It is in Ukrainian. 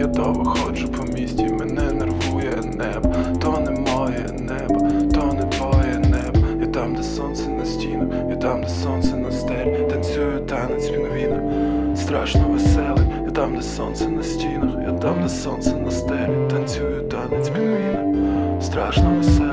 Я довго ходжу по місті, мене нервує небо. То не моє небо, то не твоє небо. Я там, де сонце на стінах, я там, де сонце на стелі. Танцюю танець пінгвіна, страшно веселий. Я там, де сонце на стінах, я там, де сонце на стелі. Танцюю танець пінгвіна, страшно веселий.